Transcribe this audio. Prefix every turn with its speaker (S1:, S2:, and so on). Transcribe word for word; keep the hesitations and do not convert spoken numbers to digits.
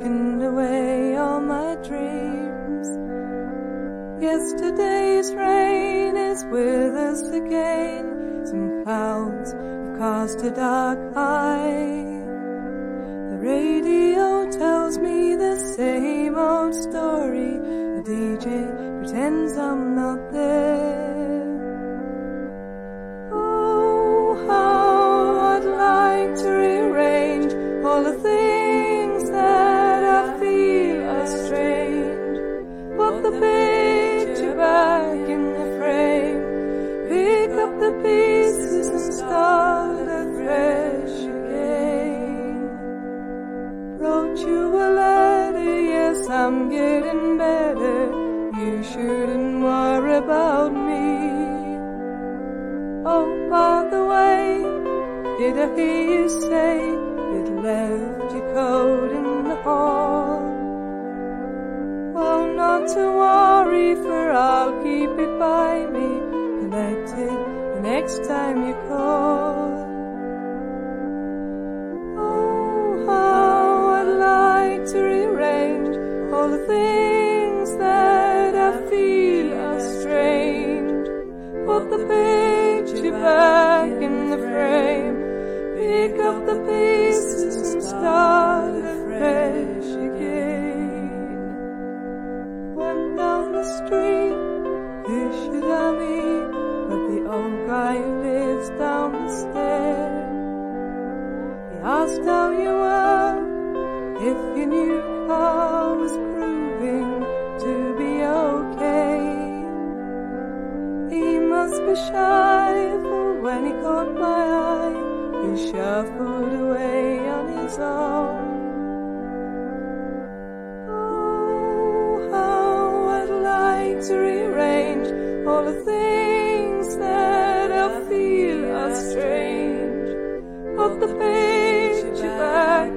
S1: taken away all my dreams. Yesterday's rain is with us again. Some clouds have cast a dark eye. The radio tells me the same old story. The D J pretends I'm not there. Oh, how I'd like to rearrange all the things that I feel are strange. Put the picture back in the frame, pick up the pieces and start afresh again. Wrote you a letter, yes, I'm getting better. You shouldn't worry about me. Oh, by the way, did I hear you say it left your coat in the hall? Well, not to worry, for I'll keep it by me, collect it the next time you call. Oh, how I'd like to rearrange all the things that I feel are strange. Put the picture back in the frame, pick up the pieces and start afresh again. Went down the street, who should I meet but the old guy who lives down the stair. He asked how you were, if your new car was proving to be okay. He must be shy, for when he caught my eye, he shuffled away on his own. Oh, how I'd like to rearrange all the things that I feel are strange. Put the picture back